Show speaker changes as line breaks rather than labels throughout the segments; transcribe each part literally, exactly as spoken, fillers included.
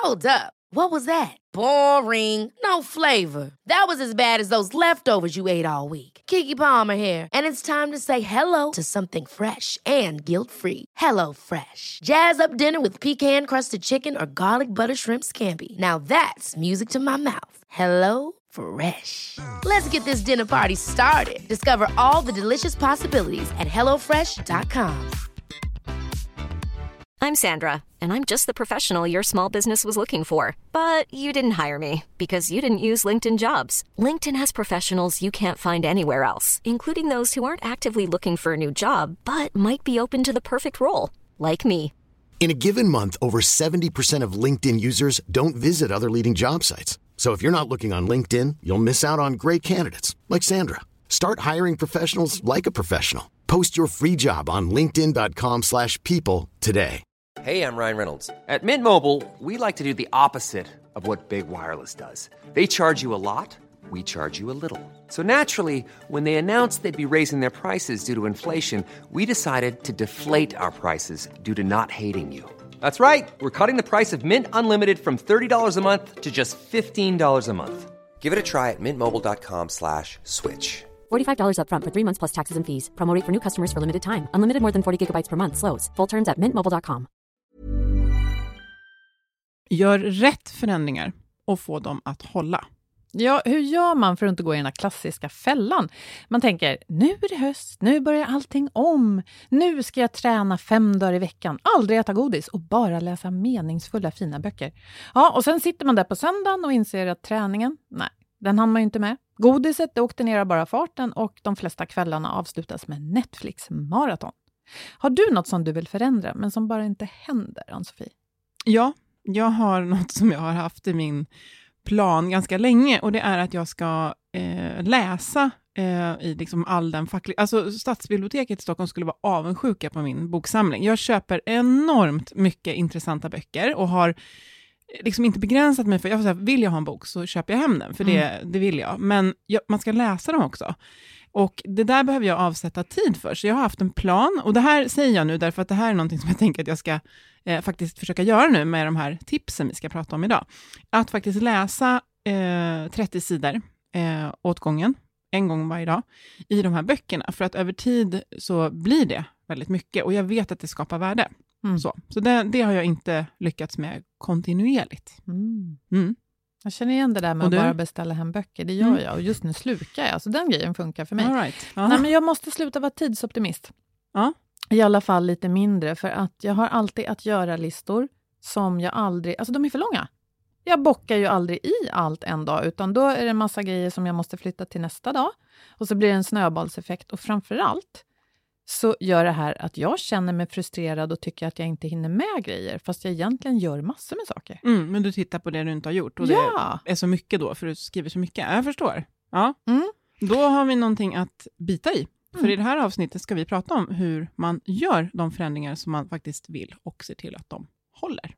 Hold up. What was that? Boring. No flavor. That was as bad as those leftovers you ate all week. Keke Palmer here, and it's time to say hello to something fresh and guilt-free. Hello Fresh. Jazz up dinner with pecan-crusted chicken or garlic butter shrimp scampi. Now that's music to my mouth. Hello Fresh. Let's get this dinner party started. Discover all the delicious possibilities at hello fresh dot com.
I'm Sandra, and I'm just the professional your small business was looking for. But you didn't hire me because you didn't use LinkedIn Jobs. LinkedIn has professionals you can't find anywhere else, including those who aren't actively looking for a new job, but might be open to the perfect role, like me.
In a given month, over seventy percent of LinkedIn users don't visit other leading job sites. So if you're not looking on LinkedIn, you'll miss out on great candidates like Sandra. Start hiring professionals like a professional. Post your free job on linkedin dot com slash people today.
Hey, I'm Ryan Reynolds. At Mint Mobile, we like to do the opposite of what Big Wireless does. They charge you a lot, we charge you a little. So naturally, when they announced they'd be raising their prices due to inflation, we decided to deflate our prices due to not hating you. That's right. We're cutting the price of Mint Unlimited from thirty dollars a month to just fifteen dollars a month. Give it a try at mintmobile.com slash switch.
forty-five dollars up front for three months plus taxes and fees. Promo rate for new customers for limited time. Unlimited more than forty gigabytes per month. Slows full terms at mint mobile dot com.
Gör rätt förändringar och få dem att hålla.
Ja, hur gör man för att inte gå i den här klassiska fällan? Man tänker, nu är det höst, nu börjar allting om. Nu ska jag träna fem dagar i veckan, aldrig äta godis och bara läsa meningsfulla fina böcker. Ja, och sen sitter man där på söndagen och inser att träningen, nej, den hann man ju inte med. Godiset det åkte ner av bara farten och de flesta kvällarna avslutas med Netflix-maraton. Har du något som du vill förändra men som bara inte händer, Ann-Sofie?
Ja, jag har något som jag har haft i min plan ganska länge och det är att jag ska eh, läsa eh, i liksom all den fackliga... Alltså Stadsbiblioteket i Stockholm skulle vara avundsjuka på min boksamling. Jag köper enormt mycket intressanta böcker och har liksom inte begränsat mig för... Jag får säga, vill jag ha en bok så köper jag hem den, för det, mm. det vill jag. Men jag, man ska läsa dem också. Och det där behöver jag avsätta tid för. Så jag har haft en plan. Och det här säger jag nu därför att det här är någonting som jag tänker att jag ska eh, faktiskt försöka göra nu med de här tipsen vi ska prata om idag. Att faktiskt läsa eh, trettio sidor eh, åt gången, en gång varje dag, i de här böckerna. För att över tid så blir det väldigt mycket. Och jag vet att det skapar värde. Mm. Så, så det, det har jag inte lyckats med kontinuerligt.
Mm.
Mm.
Jag känner igen det där med att bara beställa hem böcker. Det gör mm. jag och just nu slukar jag. Så den grejen funkar för mig.
All right. uh-huh.
Nej, men jag måste sluta vara tidsoptimist.
Uh-huh.
I alla fall lite mindre. För att jag har alltid att göra listor som jag aldrig... Alltså de är för långa. Jag bockar ju aldrig i allt en dag. Utan då är det en massa grejer som jag måste flytta till nästa dag. Och så blir det en snöbollseffekt. Och framförallt så gör det här att jag känner mig frustrerad och tycker att jag inte hinner med grejer. Fast jag egentligen gör massor med saker.
Mm, men du tittar på det du inte har gjort. Och
ja.
det är så mycket då, för du skriver så mycket. Jag förstår. Ja.
Mm.
Då har vi någonting att bita i. För
mm.
i det här avsnittet ska vi prata om hur man gör de förändringar som man faktiskt vill. Och ser till att de håller.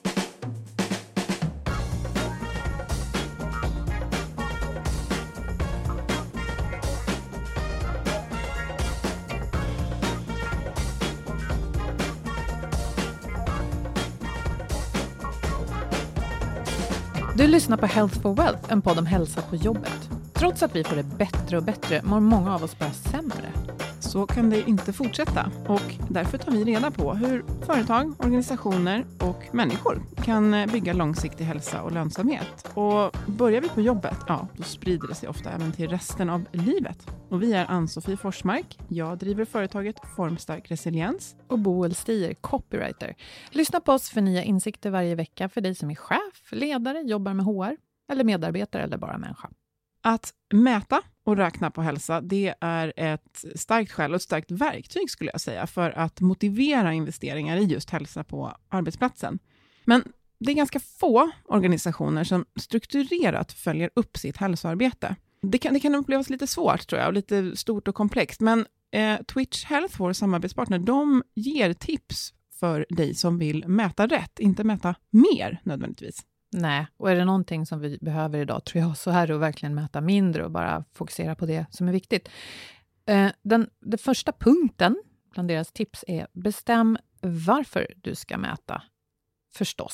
Du lyssnar på Health for Wealth, en podd om hälsa på jobbet. Trots att vi får det bättre och bättre mår många av oss bara sämre.
Så kan det inte fortsätta och därför tar vi reda på hur företag, organisationer och människor kan bygga långsiktig hälsa och lönsamhet. Och börjar vi på jobbet, ja, då sprider det sig ofta även till resten av livet. Och vi är Ann-Sofie Forsmark, jag driver företaget Formstark Resiliens.
Och Boel Stier, copywriter. Lyssna på oss för nya insikter varje vecka för dig som är chef, ledare, jobbar med H R eller medarbetare eller bara människa.
Att mäta och räkna på hälsa, det är ett starkt skäl och ett starkt verktyg skulle jag säga för att motivera investeringar i just hälsa på arbetsplatsen. Men det är ganska få organisationer som strukturerat följer upp sitt hälsoarbete. Det kan, det kan upplevas lite svårt tror jag och lite stort och komplext, men eh, Twitch Health, vår samarbetspartner, de ger tips för dig som vill mäta rätt, inte mäta mer nödvändigtvis.
Nej, och är det någonting som vi behöver idag tror jag så här är att verkligen mäta mindre och bara fokusera på det som är viktigt. Eh, den, den första punkten bland deras tips är bestäm varför du ska mäta. Förstås.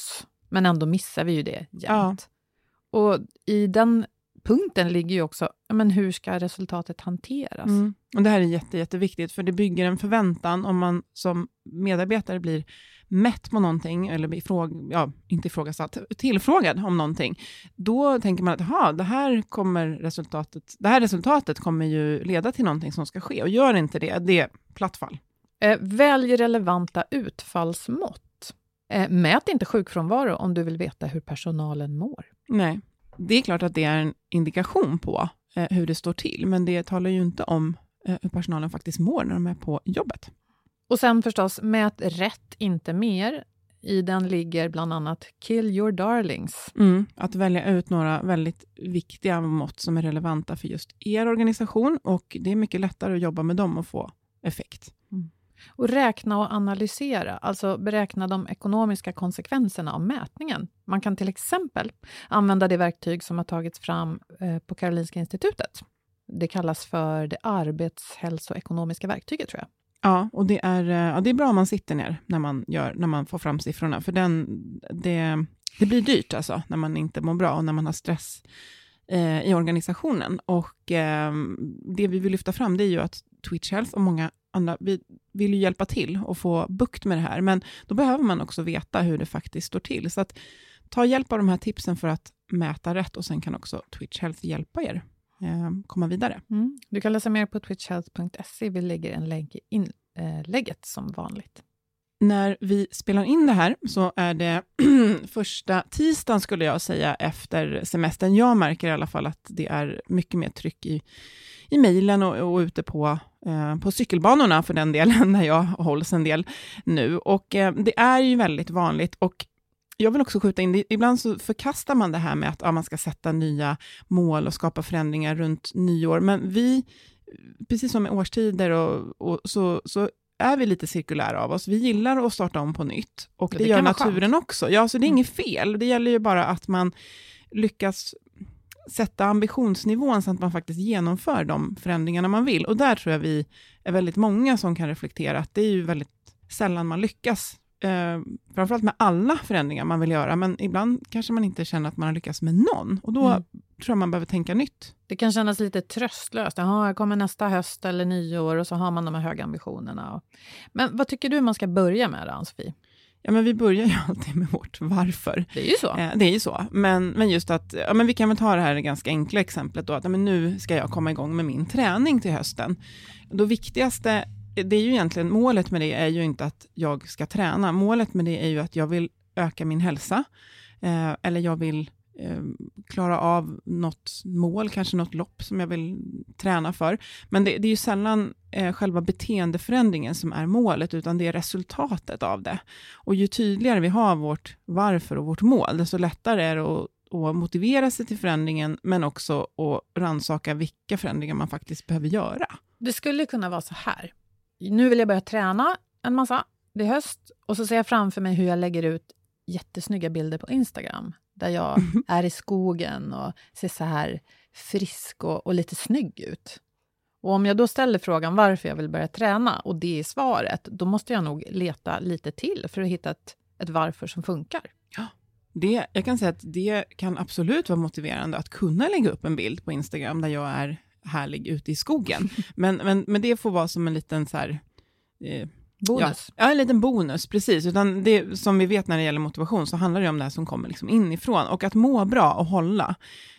Men ändå missar vi ju det jämt.
Ja.
Och i den punkten ligger ju också, men hur ska resultatet hanteras?
Mm. Och det här är jätte, jätteviktigt, för det bygger en förväntan om man som medarbetare blir mätt på någonting, eller ifråg, ja, inte ifrågasatt, tillfrågad om någonting. Då tänker man att aha, det här kommer resultatet, det här resultatet kommer ju leda till någonting som ska ske. Och gör inte det, det är plattfall.
Eh, välj relevanta utfallsmått. Eh, mät inte sjukfrånvaro om du vill veta hur personalen mår.
Nej, det är klart att det är en indikation på eh, hur det står till. Men det talar ju inte om eh, hur personalen faktiskt mår när de är på jobbet.
Och sen förstås, mät rätt, inte mer. I den ligger bland annat kill your darlings.
Mm, att välja ut några väldigt viktiga mått som är relevanta för just er organisation. Och det är mycket lättare att jobba med dem och få effekt.
Mm. Och räkna och analysera, alltså beräkna de ekonomiska konsekvenserna av mätningen. Man kan till exempel använda det verktyg som har tagits fram eh, på Karolinska institutet. Det kallas för det arbetshälsoekonomiska verktyget, tror jag.
Ja, och det är, ja, det är bra om man sitter ner när man, gör, när man får fram siffrorna. För den, det, det blir dyrt alltså när man inte mår bra och när man har stress eh, i organisationen. Och eh, det vi vill lyfta fram, det är ju att Twitch Health och många andra, vi vill ju hjälpa till och få bukt med det här. Men då behöver man också veta hur det faktiskt står till. Så att ta hjälp av de här tipsen för att mäta rätt, och sen kan också Twitch Health hjälpa er eh, komma vidare.
Mm. Du kan läsa mer på twitch health punkt se. Vi lägger en länk i inlägget som vanligt.
När vi spelar in det här så är det första tisdagen, skulle jag säga, efter semestern. Jag märker i alla fall att det är mycket mer tryck i, i mejlen och, och ute på, eh, på cykelbanorna för den delen, när jag hålls en del nu. Och eh, det är ju väldigt vanligt, och jag vill också skjuta in det. Ibland så förkastar man det här med att ja, man ska sätta nya mål och skapa förändringar runt nyår. Men vi, precis som med årstider och, och så, så är vi lite cirkulära av oss. Vi gillar att starta om på nytt. Och det, det gör naturen skönt. Också. Ja, så det är inget fel. Det gäller ju bara att man lyckas sätta ambitionsnivån så att man faktiskt genomför de förändringarna man vill. Och där tror jag vi är väldigt många som kan reflektera att det är ju väldigt sällan man lyckas. Eh, framförallt med alla förändringar man vill göra, men ibland kanske man inte känner att man har lyckats med någon, och då mm. tror jag man behöver tänka nytt.
Det kan kännas lite tröstlöst. Jaha, jag kommer nästa höst eller nyår, och så har man de här höga ambitionerna. Och... Men vad tycker du man ska börja med då, Ann-Sofie?
Ja, men vi börjar ju alltid med vårt varför.
Det är ju så.
Eh, det är ju så, men, men just att ja, men vi kan väl ta det här ganska enkla exemplet då, att ja, men nu ska jag komma igång med min träning till hösten. Då viktigaste, det är ju egentligen, målet med det är ju inte att jag ska träna. Målet med det är ju att jag vill öka min hälsa. Eh, eller jag vill eh, klara av något mål, kanske något lopp som jag vill träna för. Men det, det är ju sällan eh, själva beteendeförändringen som är målet, utan det är resultatet av det. Och ju tydligare vi har vårt varför och vårt mål, desto lättare är det att och motivera sig till förändringen, men också att rannsaka vilka förändringar man faktiskt behöver göra.
Det skulle kunna vara så här. Nu vill jag börja träna en massa. Det är höst. Och så ser jag framför mig hur jag lägger ut jättesnygga bilder på Instagram. Där jag är i skogen och ser så här frisk och, och lite snygg ut. Och om jag då ställer frågan varför jag vill börja träna, och det är svaret, då måste jag nog leta lite till för att hitta ett, ett varför som funkar.
Ja. Det, jag kan säga att det kan absolut vara motiverande att kunna lägga upp en bild på Instagram där jag är härlig ute i skogen. Men, men, men det får vara som en liten så här... Eh,
bonus.
Ja, ja, en liten bonus, precis. Utan det som vi vet när det gäller motivation, så handlar det om det här som kommer liksom inifrån. Och att må bra och hålla,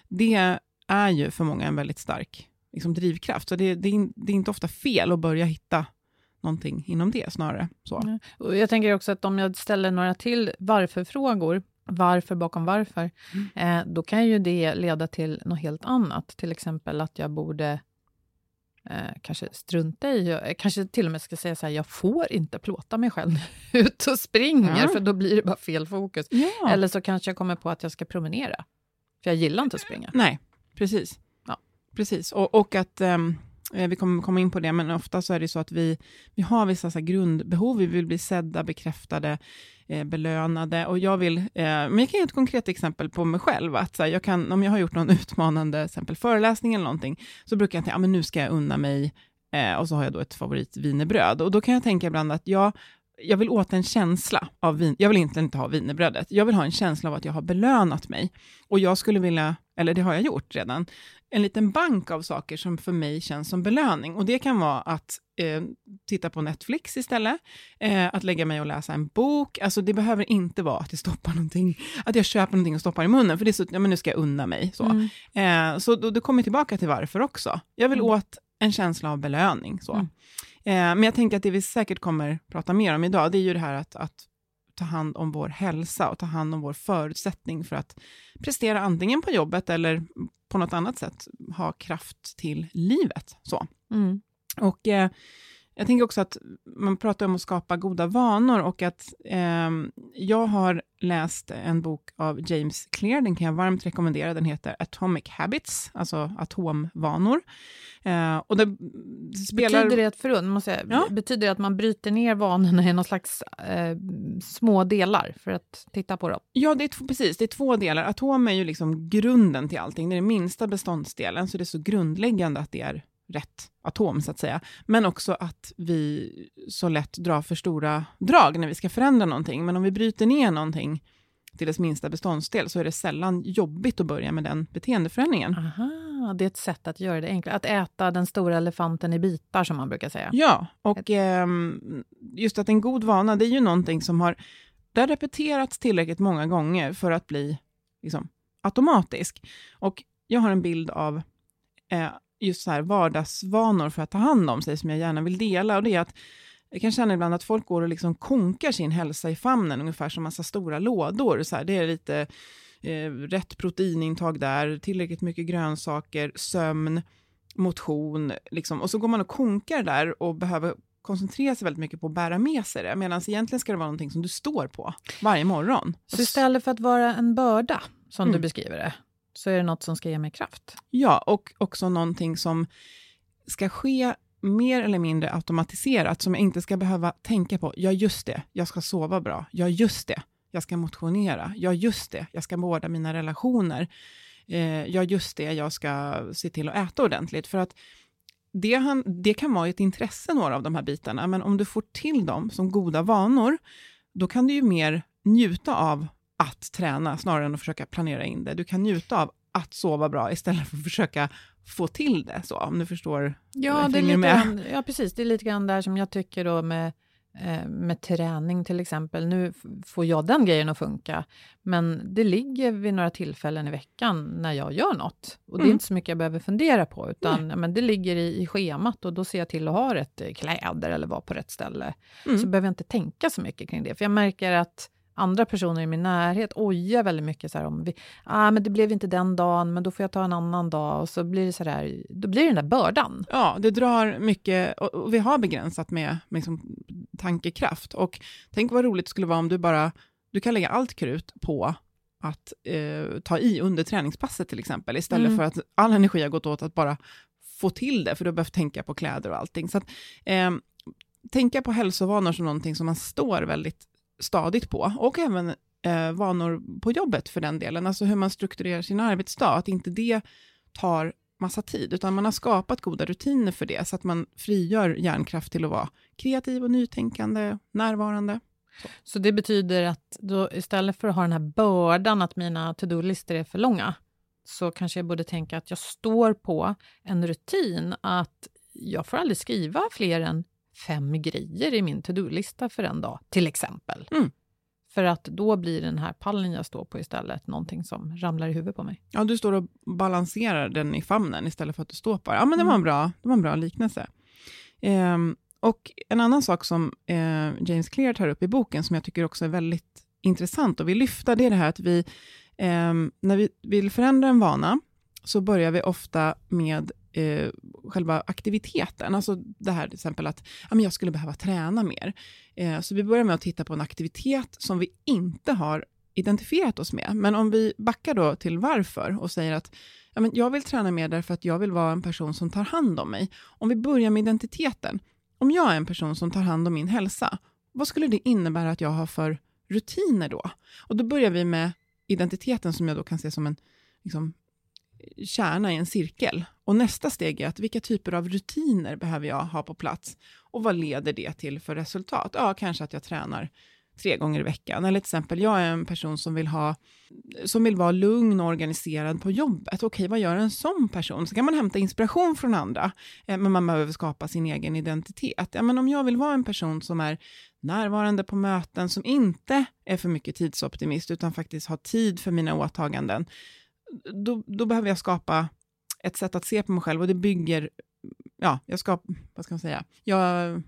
det är ju för många en väldigt stark liksom, drivkraft. Så det, det, är, det är inte ofta fel att börja hitta någonting inom det, snarare. Så.
Ja. Och jag tänker också att om jag ställer några till varför-frågor, varför bakom varför, mm. eh, då kan ju det leda till något helt annat. Till exempel att jag borde eh, kanske strunta i, jag, kanske till och med ska säga så här, jag får inte plåta mig själv ut och springer, ja. För då blir det bara fel fokus. Ja. Eller så kanske jag kommer på att jag ska promenera, för jag gillar inte att springa.
Nej, precis.
Ja.
Precis, och, och att... Um... Vi kommer komma in på det, men ofta så är det så att vi, vi har vissa så här grundbehov. Vi vill bli sedda, bekräftade, eh, belönade. Och jag vill, eh, men jag kan ge ett konkret exempel på mig själv. Att så här, jag kan, om jag har gjort någon utmanande exempel föreläsning eller någonting, så brukar jag tänka, ja men nu ska jag unna mig. Eh, och så har jag då ett favoritvinerbröd. Och då kan jag tänka ibland att jag, jag vill åt en känsla av vin. Jag vill inte, inte ha wienerbrödet. Jag vill ha en känsla av att jag har belönat mig. Och jag skulle vilja, eller det har jag gjort redan, en liten bank av saker som för mig känns som belöning. Och det kan vara att eh, titta på Netflix istället. Eh, att lägga mig och läsa en bok. Alltså det behöver inte vara att jag stoppar någonting. Att jag köper någonting och stoppar i munnen. För det är så, ja men nu ska jag unna mig. Så, mm. eh, så då, då kommer jag tillbaka till varför också. Jag vill mm. åt en känsla av belöning. Så. Mm. Eh, men jag tänker att det vi säkert kommer prata mer om idag, det är ju det här att, att ta hand om vår hälsa och ta hand om vår förutsättning för att prestera antingen på jobbet eller på något annat sätt ha kraft till livet. Så. Mm. Och eh, jag tänker också att man pratar om att skapa goda vanor och att eh, jag har läst en bok av James Clear, den kan jag varmt rekommendera, den heter Atomic Habits, alltså atomvanor. Eh, och det spelar...
Betyder det att, förlåt, måste jag, ja? betyder det att man bryter ner vanorna i någon slags eh, små delar för att titta på dem?
Ja, det är t- precis, det är två delar. Atom är ju liksom grunden till allting, det är den minsta beståndsdelen, så det är så grundläggande att det är rätt atom så att säga. Men också att vi så lätt drar för stora drag när vi ska förändra någonting. Men om vi bryter ner någonting till dess minsta beståndsdel så är det sällan jobbigt att börja med den beteendeförändringen.
Aha, det är ett sätt att göra det enklare. Att äta den stora elefanten i bitar som man brukar säga.
Ja, och eh, just att en god vana, det är ju någonting som har, det har repeterats tillräckligt många gånger för att bli liksom, automatisk. Och jag har en bild av eh, just så här vardagsvanor för att ta hand om sig som jag gärna vill dela, och det är att jag kan känna ibland att folk går och liksom konkar sin hälsa i famnen ungefär som massa stora lådor. Så här, det är lite eh, rätt proteinintag där, tillräckligt mycket grönsaker, sömn, motion liksom. Och så går man och konkar där och behöver koncentrera sig väldigt mycket på att bära med sig det, medan egentligen ska det vara någonting som du står på varje morgon.
Så istället för att vara en börda som mm. du beskriver det, så är det något som ska ge mig kraft.
Ja, och också någonting som ska ske mer eller mindre automatiserat, som jag inte ska behöva tänka på. Ja, just det, jag ska sova bra. Ja, just det, jag ska motionera. Ja, just det, jag ska vårda mina relationer. Eh, ja, just det, jag ska se till att äta ordentligt. För att det, han, det kan vara ett intresse, några av de här bitarna. Men om du får till dem som goda vanor, då kan du ju mer njuta av att träna snarare än att försöka planera in det. Du kan njuta av att sova bra istället för att försöka få till det. Så, om du förstår.
Ja, det är lite grann, ja, precis. Det är lite grann där som jag tycker då med, eh, med träning till exempel. Nu får jag den grejen att funka. Men det ligger vid några tillfällen i veckan när jag gör något. Och det är mm. inte så mycket jag behöver fundera på. Utan men det ligger i, i schemat och då ser jag till att ha rätt kläder eller vara på rätt ställe. Mm. Så behöver jag inte tänka så mycket kring det. För jag märker att andra personer i min närhet ojar väldigt mycket så här om vi, ah, men det blev inte den dagen, men då får jag ta en annan dag, och så blir det så där, då blir det den där bördan.
Ja, det drar mycket, och, och vi har begränsat med liksom, tankekraft, och tänk vad roligt det skulle vara om du bara, du kan lägga allt krut på att eh, ta i under träningspasset till exempel, istället mm. för att all energi har gått åt att bara få till det, för du behöver tänka på kläder och allting. Så att eh, tänka på hälsovanor som någonting som man står väldigt stadigt på, och även eh, vanor på jobbet för den delen, alltså hur man strukturerar sin arbetsdag, att inte det tar massa tid, utan man har skapat goda rutiner för det, så att man frigör hjärnkraft till att vara kreativ och nytänkande, närvarande. Så,
så det betyder att då, istället för att ha den här bördan att mina to-do-listor är för långa, så kanske jag borde tänka att jag står på en rutin att jag får aldrig skriva fler än fem grejer i min to-do-lista för en dag, till exempel. Mm. För att då blir den här pallen jag står på istället någonting som ramlar i huvudet på mig.
Ja, du står och balanserar den i famnen istället för att du står på. Ja, men det var en bra, det var en bra liknelse. Ehm, och en annan sak som eh, James Clear tar upp i boken, som jag tycker också är väldigt intressant och vill lyfta, det är det här att vi, eh, när vi vill förändra en vana, så börjar vi ofta med eh, själva aktiviteten. Alltså det här till exempel att ja, men jag skulle behöva träna mer. Eh, så vi börjar med att titta på en aktivitet som vi inte har identifierat oss med. Men om vi backar då till varför och säger att ja, men jag vill träna mer därför att jag vill vara en person som tar hand om mig. Om vi börjar med identiteten. Om jag är en person som tar hand om min hälsa, vad skulle det innebära att jag har för rutiner då? Och då börjar vi med identiteten, som jag då kan se som en liksom, kärna i en cirkel. Och nästa steg är att vilka typer av rutiner behöver jag ha på plats? Och vad leder det till för resultat? Ja, kanske att jag tränar tre gånger i veckan. Eller till exempel, jag är en person som vill ha som vill vara lugn och organiserad på jobbet. Okej, vad gör en sån person? Så kan man hämta inspiration från andra. Eh, men man behöver skapa sin egen identitet. Ja, men om jag vill vara en person som är närvarande på möten, som inte är för mycket tidsoptimist utan faktiskt har tid för mina åtaganden. Då, då behöver jag skapa ett sätt att se på mig själv, och det bygger, ja, jag ska, vad ska man säga? Jag,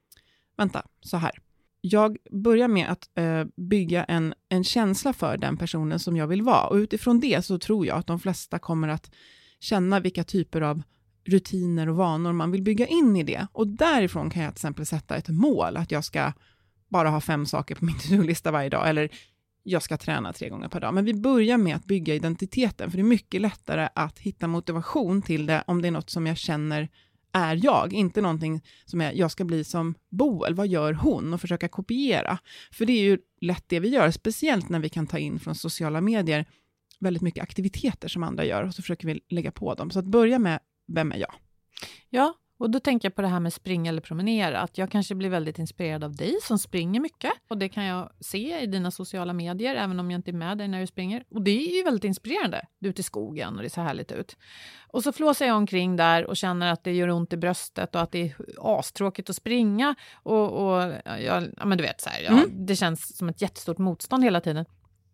vänta, så här. Jag börjar med att eh, bygga en, en känsla för den personen som jag vill vara. Och utifrån det så tror jag att de flesta kommer att känna vilka typer av rutiner och vanor man vill bygga in i det. Och därifrån kan jag till exempel sätta ett mål, att jag ska bara ha fem saker på min to-do-lista varje dag, eller jag ska träna tre gånger per dag. Men vi börjar med att bygga identiteten, för det är mycket lättare att hitta motivation till det om det är något som jag känner är jag. Inte någonting som är, jag ska bli som Boel, vad gör hon? Och försöka kopiera. För det är ju lätt det vi gör, speciellt när vi kan ta in från sociala medier väldigt mycket aktiviteter som andra gör, och så försöker vi lägga på dem. Så att börja med, vem är jag?
Ja, och då tänker jag på det här med springa eller promenera. Att jag kanske blir väldigt inspirerad av dig som springer mycket. Och det kan jag se i dina sociala medier, även om jag inte är med dig när du springer. Och det är ju väldigt inspirerande. Du är ute i skogen och det ser härligt ut. Och så flåsar jag omkring där och känner att det gör ont i bröstet och att det är astråkigt att springa. Och, och jag, ja, men du vet så här, ja, mm. det känns som ett jättestort motstånd hela tiden.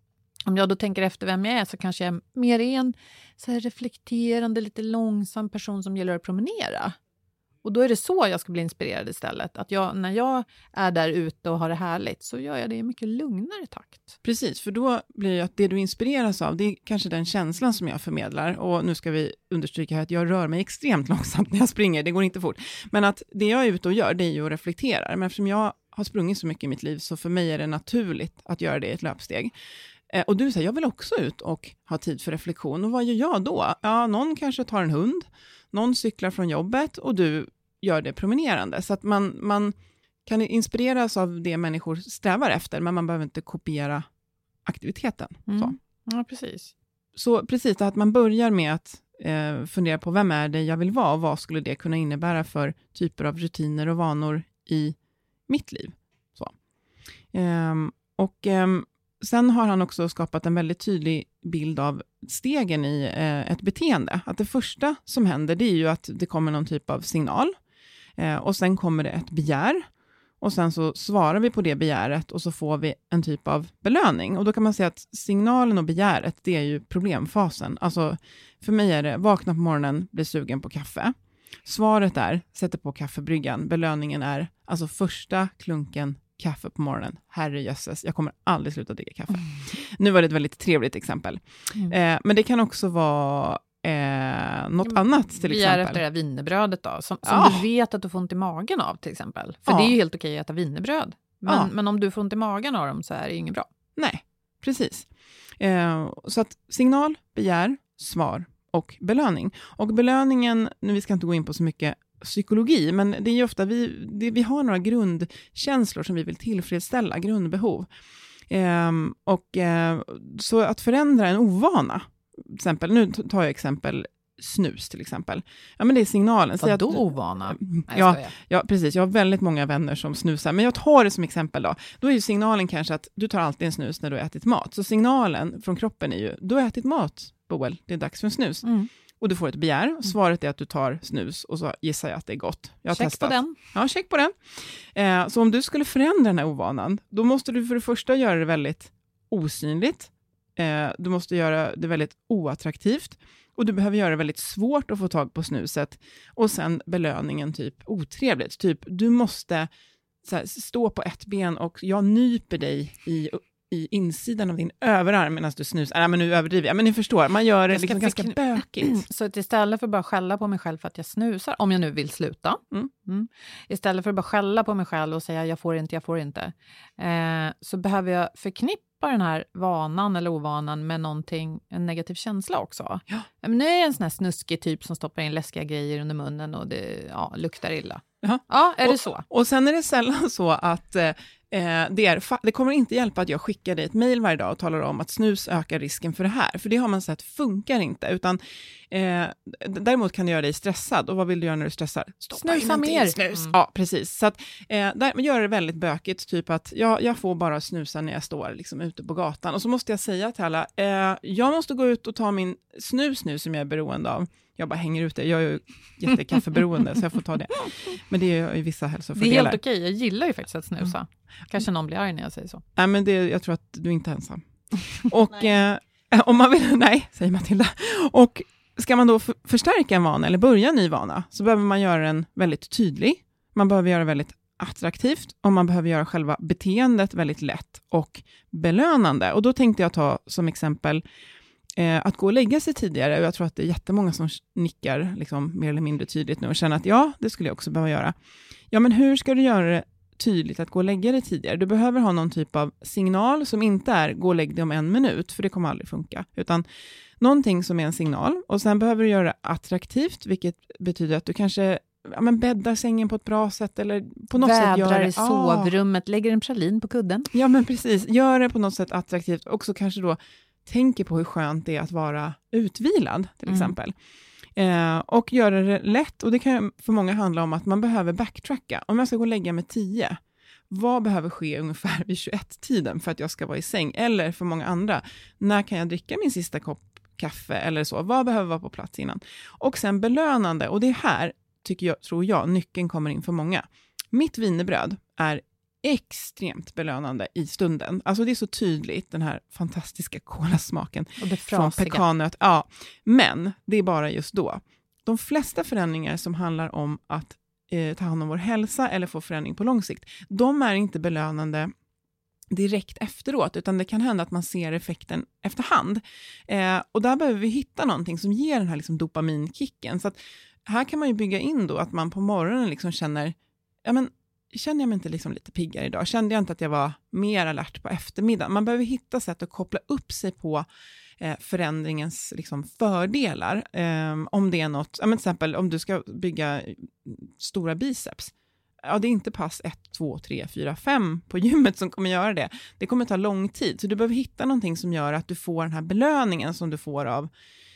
Om jag då tänker efter vem jag är, så kanske jag är mer en så här reflekterande, lite långsam person som gillar att promenera. Och då är det så jag ska bli inspirerad istället. Att jag, när jag är där ute och har det härligt, så gör jag det i mycket lugnare takt.
Precis, för då blir det att det du inspireras av, det är kanske den känslan som jag förmedlar. Och nu ska vi understryka här att jag rör mig extremt långsamt när jag springer. Det går inte fort. Men att det jag är ute och gör, det är ju att reflektera. Men eftersom jag har sprungit så mycket i mitt liv, så för mig är det naturligt att göra det i ett löpsteg. Och du säger, jag vill också ut och ha tid för reflektion. Och vad gör jag då? Ja, någon kanske tar en hund. Någon cyklar från jobbet och du gör det promenerande. Så att man, man kan inspireras av det människor strävar efter, men man behöver inte kopiera aktiviteten.
Mm.
Så.
Ja, precis.
Så precis, att man börjar med att eh, fundera på vem är det jag vill vara, och vad skulle det kunna innebära för typer av rutiner och vanor i mitt liv. Så. Ehm, och ehm, sen har han också skapat en väldigt tydlig bild av stegen i eh, ett beteende. Att det första som händer, det är ju att det kommer någon typ av signal. Eh, och sen kommer det ett begär. Och sen så svarar vi på det begäret, och så får vi en typ av belöning. Och då kan man säga att signalen och begäret, det är ju problemfasen. Alltså för mig är det vakna på morgonen, bli sugen på kaffe. Svaret är, sätter på kaffebryggan. Belöningen är alltså första klunken kaffe på morgonen. Herre jösses, jag kommer aldrig sluta dricka kaffe. Mm. Nu var det ett väldigt trevligt exempel. Mm. Eh, men det kan också vara eh, något mm. annat till
Vi
exempel.
är efter det här wienerbrödet då, som, som
ja.
du vet att du får ont i magen av till exempel. För
ja.
det är ju helt okej att äta wienerbröd. Men,
ja.
men om du får ont i magen av dem, så är det ju inget bra.
Nej, precis. Eh, så att signal, begär, svar och belöning. Och belöningen, nu vi ska inte gå in på så mycket psykologi, men det är ju ofta vi, det, vi har några grundkänslor som vi vill tillfredsställa, grundbehov. Ehm, och eh, så att förändra en ovana, till exempel, nu tar jag exempel snus till exempel. Ja, men det är signalen.
Vad då ovana? Nej,
ja, ja, precis. Jag har väldigt många vänner som snusar, men jag tar det som exempel då. Då är ju signalen kanske att du tar alltid en snus när du har ätit mat. Så signalen från kroppen är ju, du har ätit mat, Boel, det är dags för en snus. Mm. Och du får ett begär. Svaret är att du tar snus, och så gissar jag att det är gott. Jag har
check
testat.
på den.
Ja, check på den. Eh, så om du skulle förändra den här ovanan, då måste du för det första göra det väldigt osynligt. Eh, du måste göra det väldigt oattraktivt. Och du behöver göra det väldigt svårt att få tag på snuset. Och sen belöningen typ otrevligt. Typ, du måste så här, stå på ett ben och jag nyper dig i i insidan av din överarm medan du snusar. Nej, men nu överdriver jag. Men ni förstår, man gör det liksom ganska bökigt.
Så att istället för bara skälla på mig själv för att jag snusar, om jag nu vill sluta. Mm. Mm, istället för att bara skälla på mig själv och säga jag får inte, jag får inte. Eh, så behöver jag förknippa den här vanan eller ovanan med någonting, en negativ känsla också. Ja. Men nu är jag en sån här snuskig typ som stoppar in läskiga grejer under munnen och det ja, luktar illa. Jaha. Ja, är
och,
det så?
Och sen är det sällan så att eh, Eh, det, är, det kommer inte hjälpa att jag skickar dig ett mejl varje dag och talar om att snus ökar risken för det här. För det har man sett funkar inte. Utan, eh, däremot kan det göra dig stressad. Och vad vill du göra när du stressar?
Stoppa Snusa mer.
Snus. Mm. Ja, precis. Så att, eh, där gör det väldigt bökigt. Typ att jag, jag får bara snusa när jag står liksom, ute på gatan. Och så måste jag säga till alla, eh, jag måste gå ut och ta min snus nu som jag är beroende av. Jag bara hänger ut det. Jag är ju jättekaffeberoende så jag får ta det. Men det är ju vissa hälsofördelar.
Det är helt okej. Jag gillar ju faktiskt att snusa. Mm. Kanske någon blir arg när jag säger så.
Nej, men det, jag tror att du inte är ensam. Och eh, om man vill, nej, säger Matilda. Och ska man då för, förstärka en vana eller börja en ny vana så behöver man göra den väldigt tydlig. Man behöver göra det väldigt attraktivt och man behöver göra själva beteendet väldigt lätt och belönande. Och då tänkte jag ta som exempel Eh, att gå och lägga sig tidigare. Och jag tror att det är jättemånga som nickar liksom, mer eller mindre tydligt nu och känner att ja, det skulle jag också behöva göra. Ja, men hur ska du göra det tydligt att gå och lägga dig tidigare? Du behöver ha någon typ av signal som inte är gå och lägg dig om en minut, för det kommer aldrig funka. Utan någonting som är en signal och sen behöver du göra det attraktivt, vilket betyder att du kanske ja, men bäddar sängen på ett bra sätt eller på något
Vädrar
sätt gör det.
i sovrummet, ah. lägger en pralin på kudden.
Ja, men precis. Gör det på något sätt attraktivt och så kanske då tänker på hur skönt det är att vara utvilad till exempel. Mm. Eh, och göra det lätt. Och det kan för många handla om att man behöver backtracka. Om jag ska gå och lägga mig tio, vad behöver ske ungefär vid tjugoett-tiden för att jag ska vara i säng? Eller för många andra, när kan jag dricka min sista kopp kaffe eller så? Vad behöver vara på plats innan? Och sen belönande. Och det är här, tycker jag, tror jag, nyckeln kommer in för många. Mitt wienerbröd är extremt belönande i stunden. Alltså det är så tydligt, den här fantastiska kolasmaken.
Och det
från pekannöt. Ja, men det är bara just då. De flesta förändringar som handlar om att eh, ta hand om vår hälsa eller få förändring på lång sikt, de är inte belönande direkt efteråt, utan det kan hända att man ser effekten efterhand. Eh, och där behöver vi hitta någonting som ger den här liksom dopaminkicken. Så att här kan man ju bygga in då att man på morgonen liksom känner, ja men känner jag mig inte liksom lite piggare idag? Kände jag inte att jag var mer alert på eftermiddagen? Man behöver hitta sätt att koppla upp sig på eh, förändringens liksom, fördelar. Eh, om det är något, ja, men till exempel om du ska bygga stora biceps. Ja, det är inte pass ett, två, tre, fyra, fem på gymmet som kommer göra det. Det kommer ta lång tid. Så du behöver hitta någonting som gör att du får den här belöningen som du får av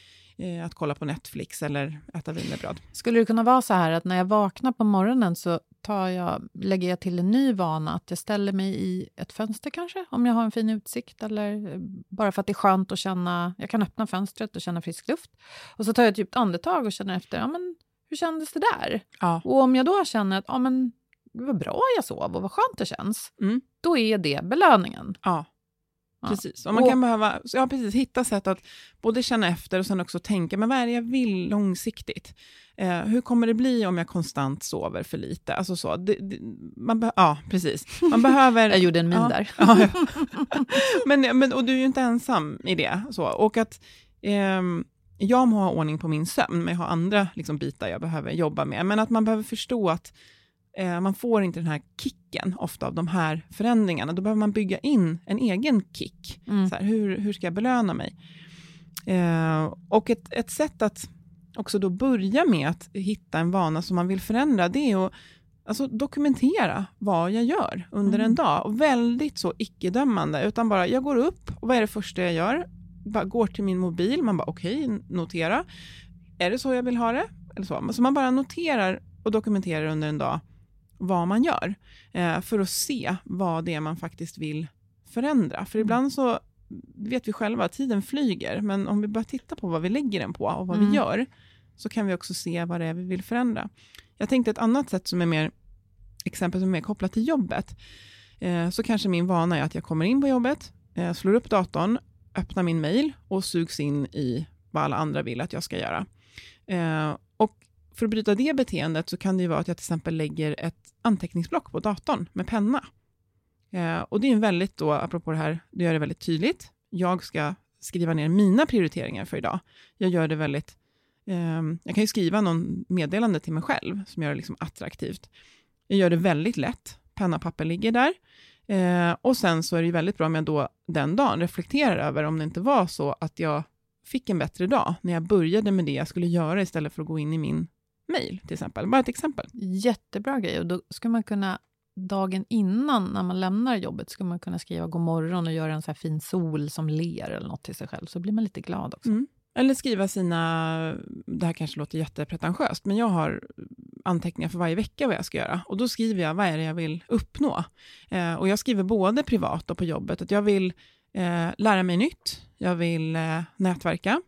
eh, att kolla på Netflix eller äta wienerbröd.
Skulle det kunna vara så här att när jag vaknar på morgonen så tar jag, lägger jag till en ny vana att jag ställer mig i ett fönster kanske om jag har en fin utsikt eller bara för att det är skönt att känna, jag kan öppna fönstret och känna frisk luft och så tar jag ett djupt andetag och känner efter, ja men hur kändes det där? Ja. Och om jag då känner att ja men det var bra jag sov och vad skönt det känns, mm. då är det belöningen.
Ja. Precis, och man kan behöva ja, precis, hitta sätt att både känna efter och sen också tänka, men vad är det jag vill långsiktigt? Eh, hur kommer det bli om jag konstant sover för lite? Alltså så, det, det, man be- ja, precis. Man behöver...
jag gjorde en min ja, där.
Ja, ja. men, men, och du är ju inte ensam i det. Så. Och att eh, jag må ha ordning på min sömn, men jag har andra liksom, bitar jag behöver jobba med. Men att man behöver förstå att Eh, man får inte den här kicken ofta av de här förändringarna. Då behöver man bygga in en egen kick. Mm. Så här, hur, hur ska jag belöna mig? Eh, och ett, ett sätt att också då börja med att hitta en vana som man vill förändra, det är att alltså, dokumentera vad jag gör under mm. en dag. Och väldigt så icke-dömande, utan bara jag går upp och vad är det första jag gör? Bara går till min mobil, man bara okej, okay, notera. Är det så jag vill ha det? Eller så. Så man bara noterar och dokumenterar under en dag vad man gör eh, för att se vad det är man faktiskt vill förändra. För ibland så vet vi själva att tiden flyger, men om vi bara tittar på vad vi lägger den på och vad mm. vi gör, så kan vi också se vad det är vi vill förändra. Jag tänkte ett annat sätt som är mer exempel som är mer kopplat till jobbet. Eh, så kanske min vana är att jag kommer in på jobbet, eh, slår upp datorn, öppnar min mail och sugs in i vad alla andra vill att jag ska göra. Eh, och för att bryta det beteendet så kan det ju vara att jag till exempel lägger ett anteckningsblock på datorn med penna. Eh, och det är en väldigt då, apropå det här, det gör det väldigt tydligt. Jag ska skriva ner mina prioriteringar för idag. Jag gör det väldigt, eh, jag kan ju skriva någon meddelande till mig själv som gör det liksom attraktivt. Jag gör det väldigt lätt. Penna och papper ligger där. Eh, och sen så är det ju väldigt bra om jag då den dagen reflekterar över om det inte var så att jag fick en bättre dag när jag började med det jag skulle göra istället för att gå in i min mail till exempel. Bara ett exempel.
Jättebra grej, och då ska man kunna dagen innan när man lämnar jobbet ska man kunna skriva god morgon och göra en så här fin sol som ler eller något till sig själv. Så blir man lite glad också.
Mm. Eller skriva sina, det här kanske låter jättepretentiöst, men jag har anteckningar för varje vecka vad jag ska göra. Och då skriver jag vad är det jag vill uppnå. Eh, och jag skriver både privat och på jobbet att jag vill eh, lära mig nytt, jag vill eh, nätverka,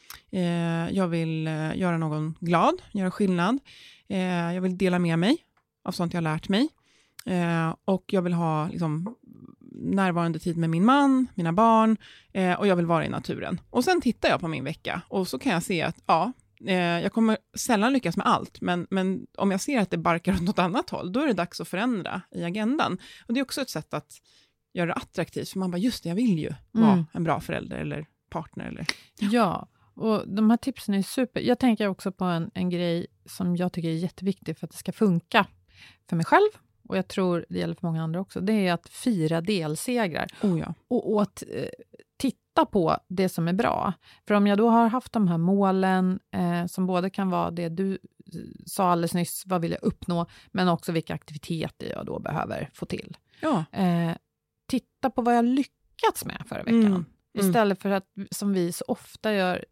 eh, jag vill eh, göra någon glad, göra skillnad, eh, jag vill dela med mig av sånt jag har lärt mig. Eh, och jag vill ha liksom, närvarande tid med min man, mina barn eh, och jag vill vara i naturen. Och sen tittar jag på min vecka och så kan jag se att ja, eh, jag kommer sällan lyckas med allt, men, men om jag ser att det barkar åt något annat håll, då är det dags att förändra i agendan. Och det är också ett sätt att göra det attraktivt, för man bara, just det, jag vill ju vara mm. en bra förälder eller partner. Eller,
ja. ja, och de här tipsen är super. Jag tänker också på en, en grej som jag tycker är jätteviktig för att det ska funka för mig själv. Och jag tror det gäller för många andra också. Det är att fira delsegrar.
Oh ja.
Och, och att eh, titta på det som är bra. För om jag då har haft de här målen eh, som både kan vara det du sa alldeles nyss, vad vill jag uppnå, men också vilka aktiviteter jag då behöver få till.
Ja.
Eh, titta på vad jag lyckats med förra veckan. Mm. Mm. Istället för att, som vi så ofta gör,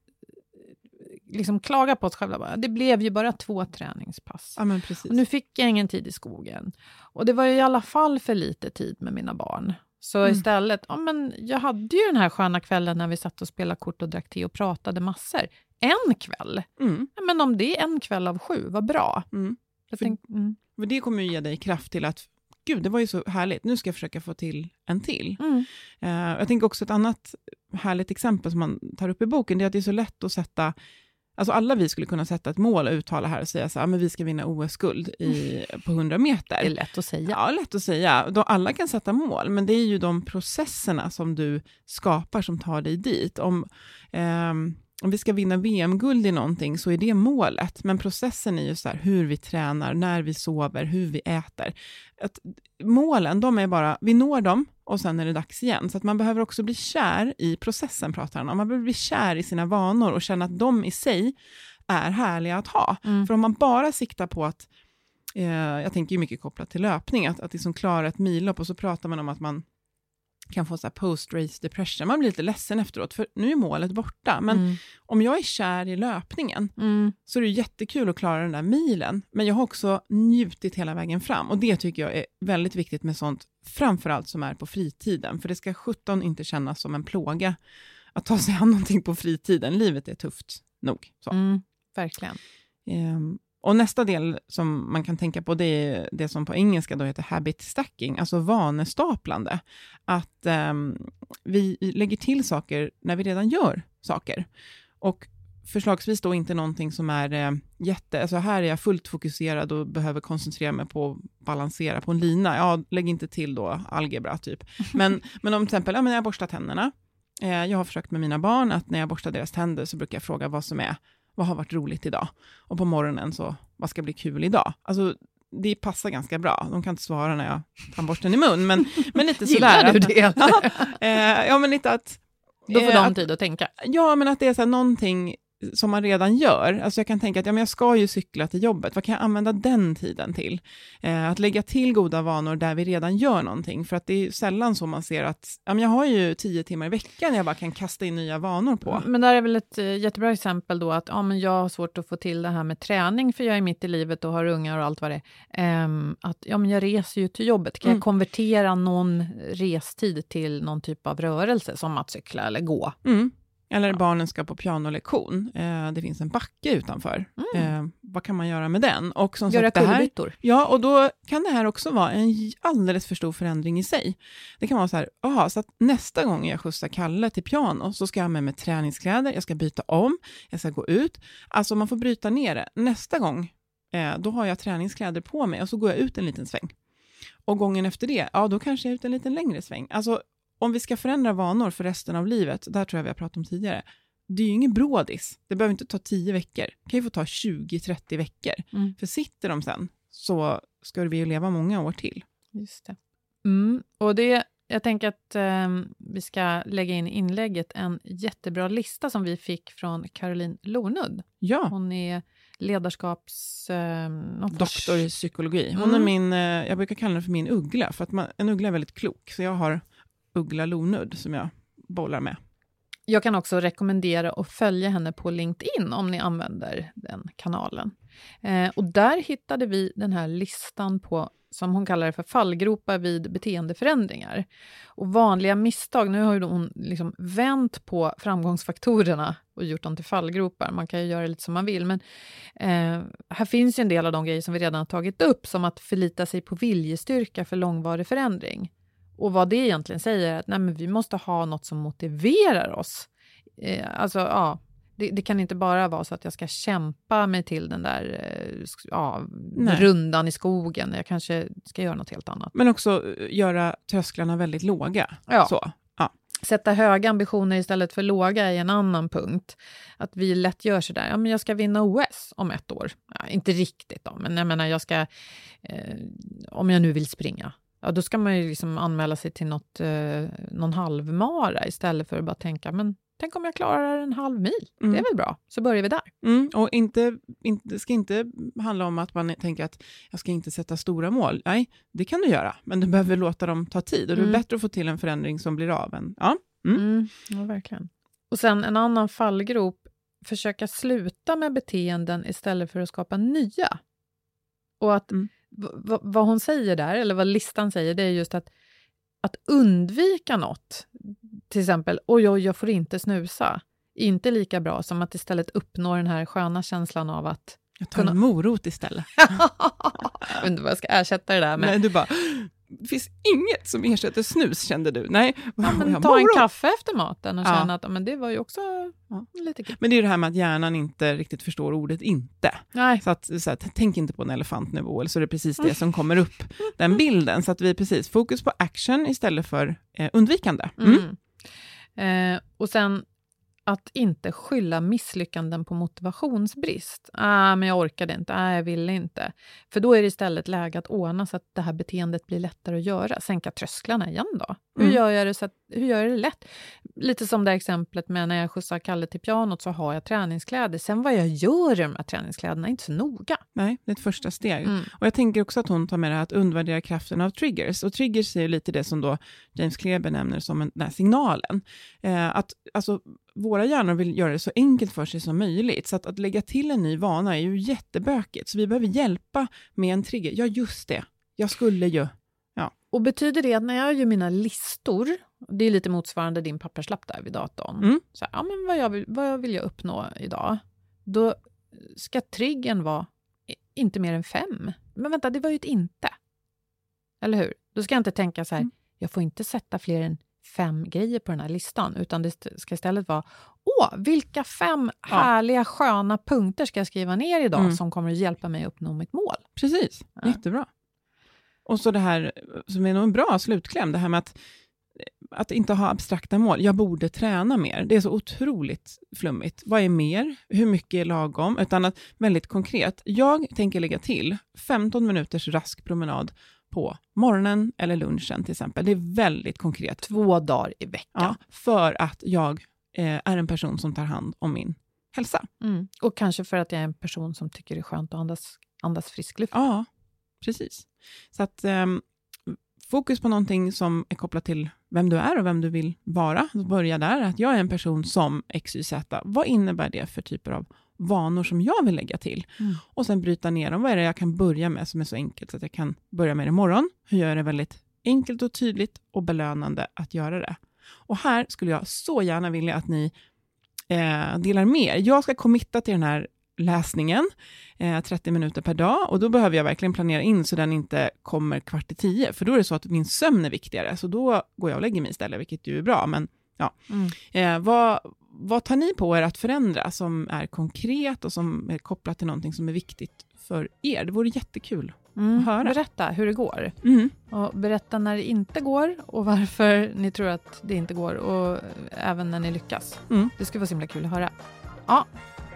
liksom klaga på oss själva. Det blev ju bara två träningspass.
Ja, men precis.
Och nu fick jag ingen tid i skogen. Och det var ju i alla fall för lite tid med mina barn. Så mm. istället, ja men jag hade ju den här sköna kvällen när vi satt och spelade kort och drack te och pratade massor. En kväll. Mm. Ja, men om det är en kväll av sju, vad bra.
Mm.
Jag
för,
tänk, mm.
för det kommer ju ge dig kraft till att gud, det var ju så härligt. Nu ska jag försöka få till en till.
Mm.
Uh, jag tänker också ett annat härligt exempel som man tar upp i boken, det är att det är så lätt att sätta. Alltså alla vi skulle kunna sätta ett mål och uttala här och säga så här, men vi ska vinna O S-guld i, på hundra meter.
Det är lätt att säga.
Ja, lätt att säga. Då alla kan sätta mål, men det är ju de processerna som du skapar som tar dig dit. Om, eh, om vi ska vinna V M-guld i någonting så är det målet. Men processen är ju så här, hur vi tränar, när vi sover, hur vi äter. Att målen, de är bara, vi når dem och sen är det dags igen. Så att man behöver också bli kär i processen, pratar han om. Man behöver bli kär i sina vanor och känna att de i sig är härliga att ha. Mm. För om man bara siktar på att, eh, jag tänker ju mycket kopplat till löpning, att, att liksom klara ett millopp och så pratar man om att man kan få så här post-race depression. Man blir lite ledsen efteråt, för nu är målet borta. Men mm. om jag är kär i löpningen mm. så är det jättekul att klara den där milen. Men jag har också njutit hela vägen fram. Och det tycker jag är väldigt viktigt med sånt, framförallt som är på fritiden. För det ska sjutton inte kännas som en plåga att ta sig an någonting på fritiden. Livet är tufft nog. Så.
Mm, verkligen.
Um, Och nästa del som man kan tänka på, det är det som på engelska då heter habit stacking, alltså vanestaplande. Att um, vi lägger till saker när vi redan gör saker. Och förslagsvis då inte någonting som är eh, jätte, alltså här är jag fullt fokuserad och behöver koncentrera mig på att balansera på en lina. Ja, lägg inte till då algebra typ. Men, men om till exempel, ja, men jag borstar tänderna. Eh, jag har försökt med mina barn att när jag borstar deras tänder så brukar jag fråga vad som är vad har varit roligt idag? Och på morgonen så, vad ska bli kul idag? Alltså, det passar ganska bra. De kan inte svara när jag tar borsten i mun, men, men lite sådär.
Gillar du det?
Ja, eh, ja, men lite att...
Då får
eh,
de
att,
tid att tänka.
Ja, men att det är så här någonting som man redan gör. Alltså jag kan tänka att ja, men jag ska ju cykla till jobbet. Vad kan jag använda den tiden till? Eh, att lägga till goda vanor där vi redan gör någonting. För att det är sällan så man ser att ja, men jag har ju tio timmar i veckan jag bara kan kasta in nya vanor på.
Men där är väl ett uh, jättebra exempel då att ja, men jag har svårt att få till det här med träning för jag är mitt i livet och har ungar och allt vad det är. Um, att ja, men jag reser ju till jobbet. Kan mm. jag konvertera någon restid till någon typ av rörelse som att cykla eller gå?
Mm. Eller ja. Barnen ska på pianolektion. Eh, det finns en backe utanför. Mm. Eh, vad kan man göra med den? Och som
göra
sagt, det här,
kullerbyttor.
Ja, och då kan det här också vara en alldeles för stor förändring i sig. Det kan vara så här, aha, så att nästa gång jag skjutsar Kalle till piano så ska jag ha med mig träningskläder, jag ska byta om, jag ska gå ut. Alltså man får bryta ner det. Nästa gång, eh, då har jag träningskläder på mig och så går jag ut en liten sväng. Och gången efter det, ja då kanske jag är ut en liten längre sväng. Alltså om vi ska förändra vanor för resten av livet, där tror jag vi har pratat om tidigare, det är ju ingen brådis. Det behöver inte ta tio veckor. Det kan ju få ta tjugo till trettio veckor. Mm. För sitter de sen så ska vi ju leva många år till.
Just det. Mm. Och det, jag tänker att eh, vi ska lägga in i inlägget en jättebra lista som vi fick från Caroline Lornud.
Ja.
Hon är ledarskaps... Eh,
Doktor i psykologi. Hon
Mm.
är min, eh, jag brukar kalla henne för min uggla. För att man, en uggla är väldigt klok. Så jag har Uggla Lonudd som jag bollar med.
Jag kan också rekommendera att följa henne på LinkedIn om ni använder den kanalen. Eh, och där hittade vi den här listan på, som hon kallar det för, fallgropar vid beteendeförändringar. Och vanliga misstag, nu har ju hon liksom vänt på framgångsfaktorerna och gjort dem till fallgropar. Man kan ju göra lite som man vill, men eh, här finns ju en del av de grejer som vi redan har tagit upp, som att förlita sig på viljestyrka för långvarig förändring. Och vad det egentligen säger är att nej, men vi måste ha något som motiverar oss. Eh, alltså, ja, det, det kan inte bara vara så att jag ska kämpa mig till den där eh, ja, rundan i skogen. Jag kanske ska göra något helt annat.
Men också göra trösklarna väldigt låga.
Ja.
Så, ja.
Sätta höga ambitioner istället för låga är en annan punkt. Att vi lätt gör så där. Ja, men jag ska vinna O S om ett år. Ja, inte riktigt då, men jag menar jag ska, eh, om jag nu vill springa. Ja, då ska man ju liksom anmäla sig till något, eh, någon halvmara istället för att bara tänka, men tänk om jag klarar en halv mil. Mm. Det är väl bra. Så börjar vi där.
Mm, och inte, inte, det ska inte handla om att man tänker att jag ska inte sätta stora mål. Nej, det kan du göra. Men du behöver låta dem ta tid. Och det är
Mm.
bättre att få till en förändring som blir av än... Ja, mm.
Mm, ja, verkligen. Och sen en annan fallgrop. Försöka sluta med beteenden istället för att skapa nya. Och att
Mm.
v- v- vad hon säger där, eller vad listan säger, det är just att att undvika något, till exempel, oj, oj, jag får inte snusa, inte lika bra som att istället uppnå den här sköna känslan av att...
Jag tar en morot istället.
Jag undrar vad jag ska ersätta det där med.
Nej, du bara, det finns inget som ersätter snus, kände du. Nej,
Ja, men
jag
ta en
morot.
kaffe efter maten och
Ja.
känna att men det var ju också
Ja.
lite kul.
Men det är det här med att hjärnan inte riktigt förstår ordet inte.
Nej.
Så att, så att tänk inte på en elefantnivå, eller så är det precis det som kommer upp, den bilden. Så att vi precis fokus på action istället för eh, undvikande. Mm.
Mm. Eh, och sen att inte skylla misslyckanden på motivationsbrist. Ah, men jag orkade inte. Ah, jag ville inte. För då är det istället läge att ordna så att det här beteendet blir lättare att göra. Sänka trösklarna igen då. Hur,
Mm.
gör jag det så att, hur gör jag det lätt? Lite som det exemplet med när jag skjutsar Kalle till pianot så har jag träningskläder. Sen vad jag gör i de här träningskläderna är inte så noga.
Nej, det är ett första steg.
Mm.
Och jag tänker också att hon tar med det här att undervärdera kraften av triggers. Och triggers är ju lite det som då James Clear benämner som en, den här signalen. Eh, att alltså, våra hjärnor vill göra det så enkelt för sig som möjligt. Så att, att lägga till en ny vana är ju jättebökigt. Så vi behöver hjälpa med en trigger. Ja, just det. Jag skulle ju... Ja.
Och betyder det att när jag gör mina listor, det är lite motsvarande din papperslapp där vid datorn,
Mm.
så här, ja, men vad, jag vill, vad vill jag uppnå idag? Då ska triggern vara inte mer än fem. Men vänta, det var ju ett inte. Eller hur? Då ska jag inte tänka så här, mm. jag får inte sätta fler än fem grejer på den här listan, utan det ska istället vara, åh, vilka fem
Ja.
härliga, sköna punkter ska jag skriva ner idag
Mm.
som kommer att hjälpa mig att uppnå mitt mål?
Precis,
Ja.
jättebra. Och så det här som är nog en bra slutkläm, det här med att, att inte ha abstrakta mål. Jag borde träna mer. Det är så otroligt flummigt. Vad är mer? Hur mycket är lagom? Utan att väldigt konkret. Jag tänker lägga till femton minuters rask promenad på morgonen eller lunchen till exempel. Det är väldigt konkret.
Två dagar i veckan.
Ja, för att jag eh, är en person som tar hand om min hälsa.
Mm. Och kanske för att jag är en person som tycker det är skönt att andas, andas frisk luft.
Ja, precis. Så att eh, fokus på någonting som är kopplat till vem du är och vem du vill vara. Så börja där, att jag är en person som X Y Z. Vad innebär det för typer av vanor som jag vill lägga till? Mm. Och sen bryta ner dem. Vad är det jag kan börja med som är så enkelt så att jag kan börja med det imorgon? Hur gör jag det väldigt enkelt och tydligt och belönande att göra det? Och här skulle jag så gärna vilja att ni eh, delar med. Jag ska committa till den här läsningen, eh, trettio minuter per dag, och då behöver jag verkligen planera in så den inte kommer kvart i tio, för då är det så att min sömn är viktigare, så då går jag och lägger mig istället, vilket ju är bra, men ja. Mm. Eh, vad, vad tar ni på er att förändra som är konkret och som är kopplat till någonting som är viktigt för er? Det vore jättekul
mm.
att höra.
Berätta hur det går.
Mm.
Och berätta när det inte går och varför ni tror att det inte går, och även när ni lyckas. Mm. Det skulle vara så himla kul att höra. Ja.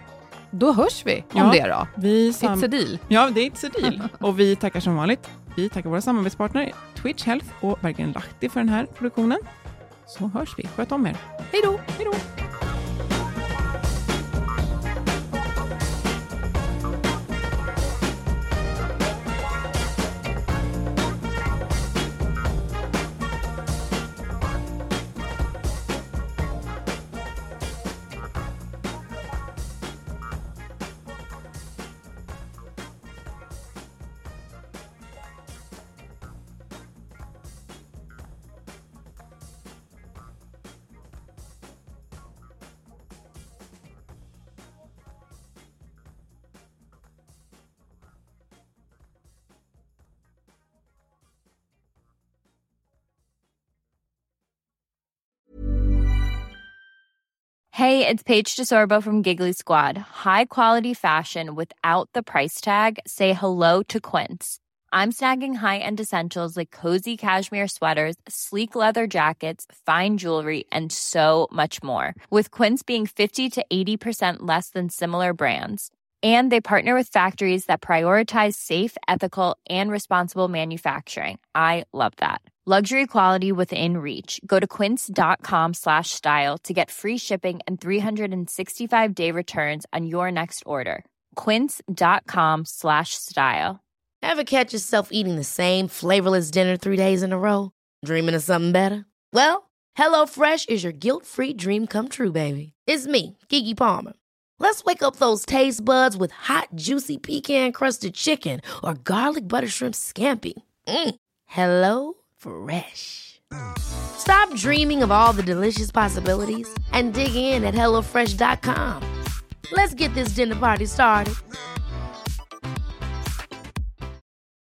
Då hörs vi om
ja,
det då.
Vi sam-
it's a deal.
Ja, det är it's a deal. Och vi tackar som vanligt. Vi tackar våra samarbetspartner Twitch Health och Bergen Lahti för den här produktionen. Så hörs vi. Sköt om er.
Hej då!
Hej då!
Hey, it's Paige DeSorbo from Giggly Squad. High quality fashion without the price tag. Say hello to Quince. I'm snagging high-end essentials like cozy cashmere sweaters, sleek leather jackets, fine jewelry, and so much more. With Quince being fifty to eighty percent less than similar brands. And they partner with factories that prioritize safe, ethical, and responsible manufacturing. I love that. Luxury quality within reach. Go to quince.com slash style to get free shipping and three sixty-five day returns on your next order. Quince.com slash style.
Ever catch yourself eating the same flavorless dinner three days in a row? Dreaming of something better? Well, HelloFresh is your guilt-free dream come true, baby. It's me, Keke Palmer. Let's wake up those taste buds with hot, juicy pecan-crusted chicken or garlic butter shrimp scampi. Mm. Hello Fresh. Stop dreaming of all the delicious possibilities and dig in at hello fresh dot com. Let's get this dinner party started.